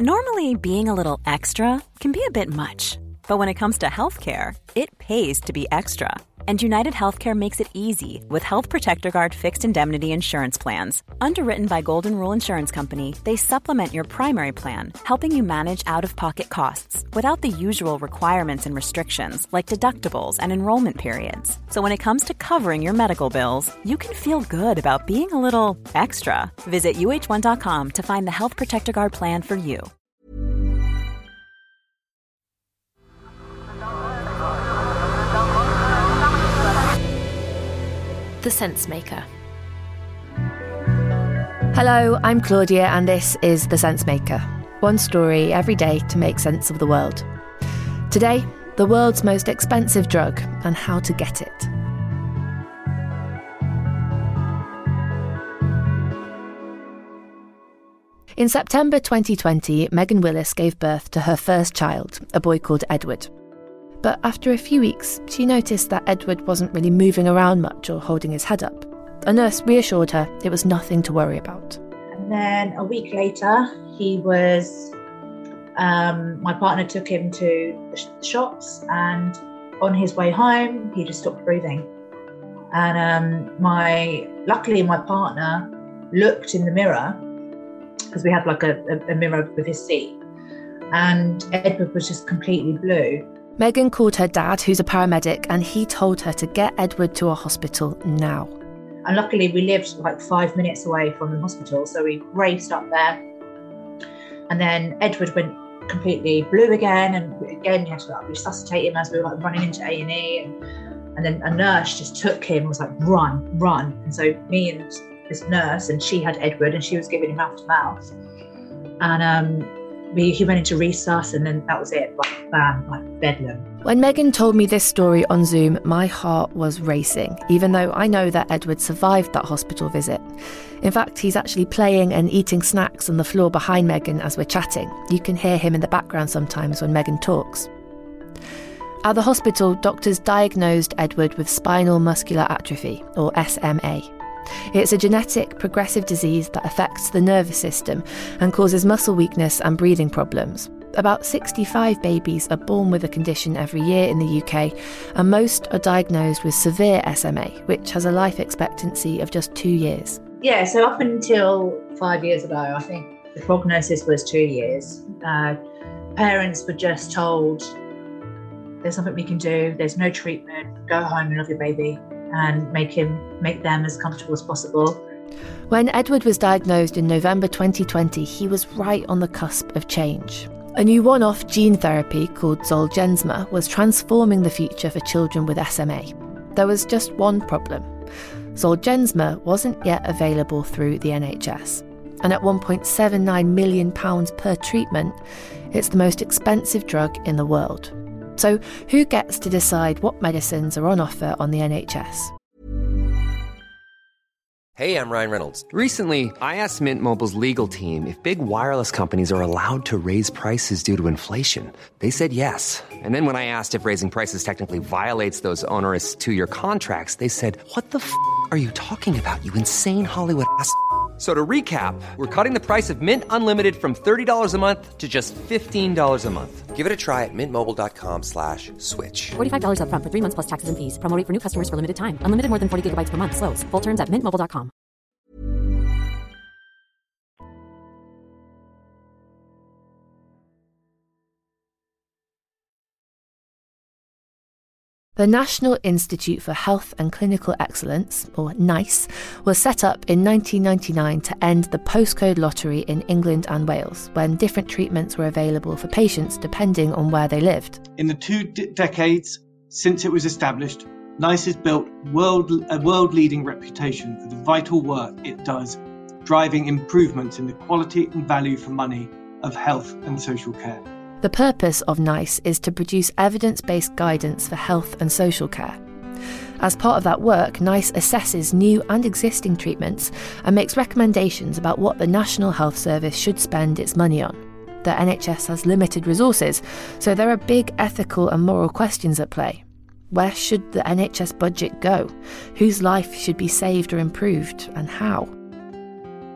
Normally, being a little extra can be a bit much, but when it comes to healthcare, it pays to be extra. And United Healthcare makes it easy with Health Protector Guard fixed indemnity insurance plans. Underwritten by Golden Rule Insurance Company, they supplement your primary plan, helping you manage out-of-pocket costs without the usual requirements and restrictions like deductibles and enrollment periods. So when it comes to covering your medical bills, you can feel good about being a little extra. Visit uh1.com to find the Health Protector Guard plan for you. The Sense Maker. Hello, I'm Claudia and this is The Sense Maker. One story every day to make sense of the world. Today, the world's most expensive drug and how to get it. In September 2020, Megan Willis gave birth to her first child, a boy called Edward. But after a few weeks, she noticed that Edward wasn't really moving around much or holding his head up. A nurse reassured her it was nothing to worry about. And then a week later, my partner took him to the shops, and on his way home, he just stopped breathing. And luckily my partner looked in the mirror, because we had like a mirror with his seat, and Edward was just completely blue. Megan called her dad, who's a paramedic, and he told her to get Edward to a hospital now. And luckily we lived like 5 minutes away from the hospital, so we raced up there. And then Edward went completely blue again, and again you had to like resuscitate him as we were like running into A&E. And then a nurse just took him and was like, run. And so me and this nurse, and she had Edward, and she was giving him mouth to mouth. And he went into resus, and then that was it, like bam, like bedlam. When Megan told me this story on Zoom, my heart was racing, even though I know that Edward survived that hospital visit. In fact, he's actually playing and eating snacks on the floor behind Megan as we're chatting. You can hear him in the background sometimes when Megan talks. At the hospital, doctors diagnosed Edward with spinal muscular atrophy, or SMA. It's a genetic, progressive disease that affects the nervous system and causes muscle weakness and breathing problems. About 65 babies are born with the condition every year in the UK, and most are diagnosed with severe SMA, which has a life expectancy of just 2 years. Yeah, so up until 5 years ago, I think the prognosis was 2 years. Parents were just told, there's nothing we can do, there's no treatment, go home and love your baby, and make them as comfortable as possible. When Edward was diagnosed in November 2020, he was right on the cusp of change. A new one-off gene therapy called Zolgensma was transforming the future for children with SMA. There was just one problem. Zolgensma wasn't yet available through the NHS. And at £1.79 million per treatment, it's the most expensive drug in the world. So who gets to decide what medicines are on offer on the NHS? Hey, I'm Ryan Reynolds. Recently, I asked Mint Mobile's legal team if big wireless companies are allowed to raise prices due to inflation. They said yes. And then when I asked if raising prices technically violates those onerous 2-year contracts, they said, "What the f*** are you talking about, you insane Hollywood ass?" So to recap, we're cutting the price of Mint Unlimited from $30 a month to just $15 a month. Give it a try at mintmobile.com/switch. $45 up front for 3 months plus taxes and fees. Promo rate for new customers for limited time. Unlimited more than 40 gigabytes per month. Slows full terms at mintmobile.com. The National Institute for Health and Clinical Excellence, or NICE, was set up in 1999 to end the postcode lottery in England and Wales, when different treatments were available for patients depending on where they lived. In the 2 decades since it was established, NICE has built a world-leading reputation for the vital work it does, driving improvements in the quality and value for money of health and social care. The purpose of NICE is to produce evidence-based guidance for health and social care. As part of that work, NICE assesses new and existing treatments and makes recommendations about what the National Health Service should spend its money on. The NHS has limited resources, so there are big ethical and moral questions at play. Where should the NHS budget go? Whose life should be saved or improved, and how?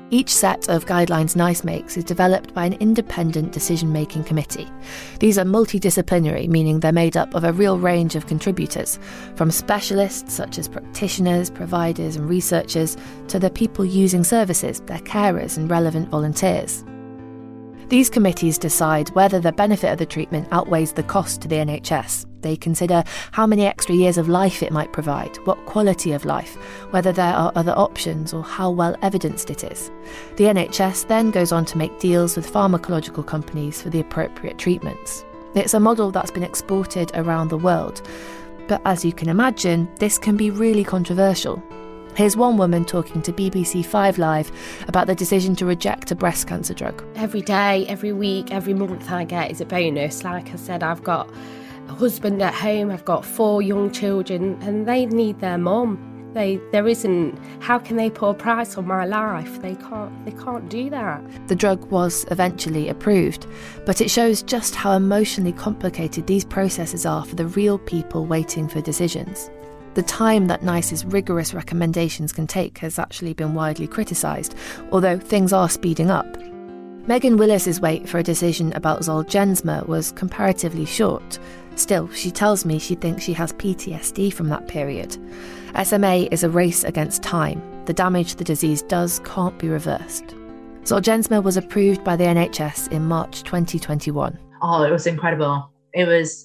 Each set of guidelines NICE makes is developed by an independent decision-making committee. These are multidisciplinary, meaning they're made up of a real range of contributors, from specialists such as practitioners, providers and researchers, to the people using services, their carers and relevant volunteers. These committees decide whether the benefit of the treatment outweighs the cost to the NHS. They consider how many extra years of life it might provide, what quality of life, whether there are other options or how well evidenced it is. The NHS then goes on to make deals with pharmacological companies for the appropriate treatments. It's a model that's been exported around the world. But as you can imagine, this can be really controversial. Here's one woman talking to BBC 5 Live about the decision to reject a breast cancer drug. Every day, every week, every month I get is a bonus. Like I said, I've got a husband at home, I've got 4 young children, and they need their mum. How can they put a price on my life? They can't do that. The drug was eventually approved, but it shows just how emotionally complicated these processes are for the real people waiting for decisions. The time that NICE's rigorous recommendations can take has actually been widely criticised, although things are speeding up. Megan Willis's wait for a decision about Zolgensma was comparatively short. Still, she tells me she thinks she has PTSD from that period. SMA is a race against time. The damage the disease does can't be reversed. Zolgensma was approved by the NHS in March 2021. Oh, it was incredible. It was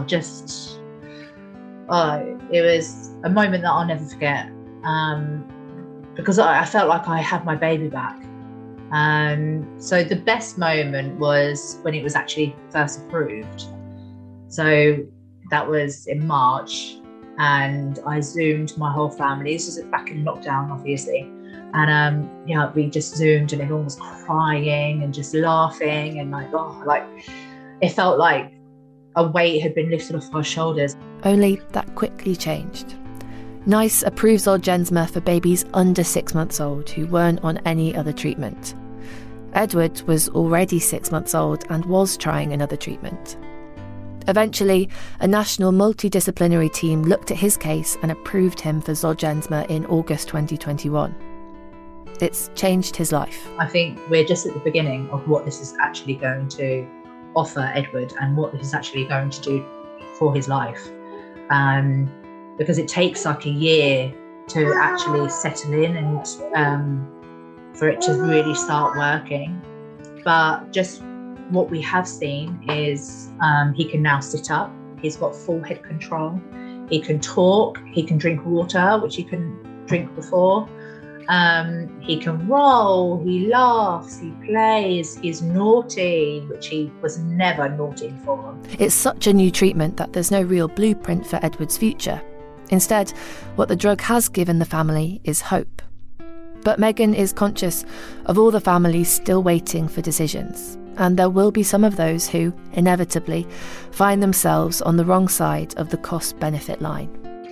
it was a moment that I'll never forget, because I felt like I had my baby back. So the best moment was when it was actually first approved. So that was in March, and I Zoomed my whole family. This was back in lockdown, obviously. And we just Zoomed, and everyone was crying and just laughing, and it felt like a weight had been lifted off our shoulders. Only that quickly changed. NICE approves Zolgensma for babies under 6 months old who weren't on any other treatment. Edward was already 6 months old and was trying another treatment. Eventually, a national multidisciplinary team looked at his case and approved him for Zolgensma in August 2021. It's changed his life. I think we're just at the beginning of what this is actually going to offer Edward and what this is actually going to do for his life. Because it takes like a year to actually settle in and for it to really start working. But just what we have seen is he can now sit up, he's got full head control, he can talk, he can drink water, which he couldn't drink before. He can roll, he laughs, he plays, he's naughty, which he was never naughty before. It's such a new treatment that there's no real blueprint for Edward's future. Instead, what the drug has given the family is hope. But Megan is conscious of all the families still waiting for decisions, and there will be some of those who, inevitably, find themselves on the wrong side of the cost-benefit line.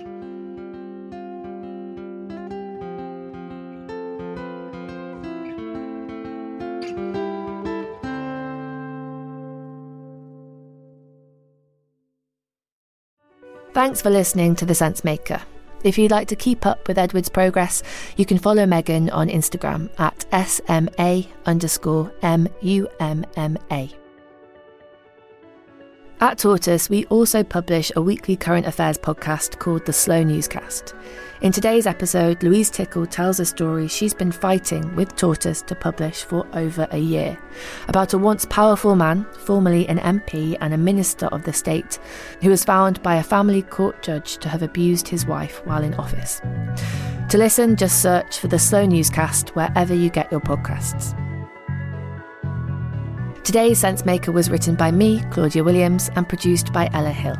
Thanks for listening to The Sense Maker. If you'd like to keep up with Edward's progress, you can follow Megan on Instagram at SMA_MUMMA. At Tortoise, we also publish a weekly current affairs podcast called The Slow Newscast. In today's episode, Louise Tickle tells a story she's been fighting with Tortoise to publish for over a year, about a once powerful man, formerly an MP and a minister of the state, who was found by a family court judge to have abused his wife while in office. To listen, just search for The Slow Newscast wherever you get your podcasts. Today's Sensemaker was written by me, Claudia Williams, and produced by Ella Hill.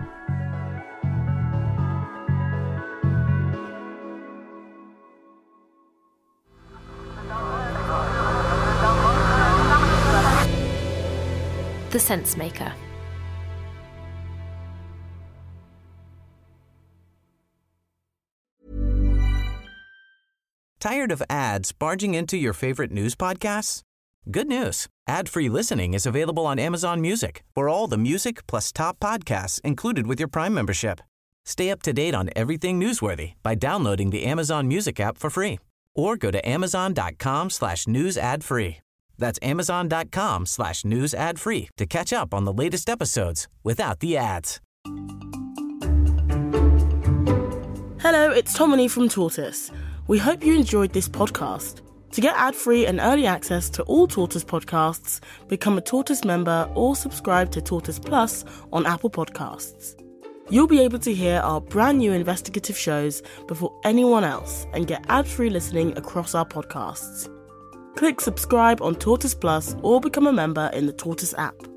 The Sensemaker. Tired of ads barging into your favorite news podcasts? Good news. Ad-free listening is available on Amazon Music for all the music plus top podcasts included with your Prime membership. Stay up to date on everything newsworthy by downloading the Amazon Music app for free or go to amazon.com/news ad free. That's amazon.com/news ad free to catch up on the latest episodes without the ads. Hello, it's Tomini from Tortoise. We hope you enjoyed this podcast. To get ad-free and early access to all Tortoise podcasts, become a Tortoise member or subscribe to Tortoise Plus on Apple Podcasts. You'll be able to hear our brand new investigative shows before anyone else and get ad-free listening across our podcasts. Click subscribe on Tortoise Plus or become a member in the Tortoise app.